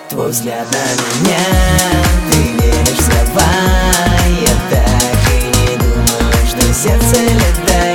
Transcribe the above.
Твой взгляд на меня, ты веришь в слова. Я так и не думала, что сердце летает.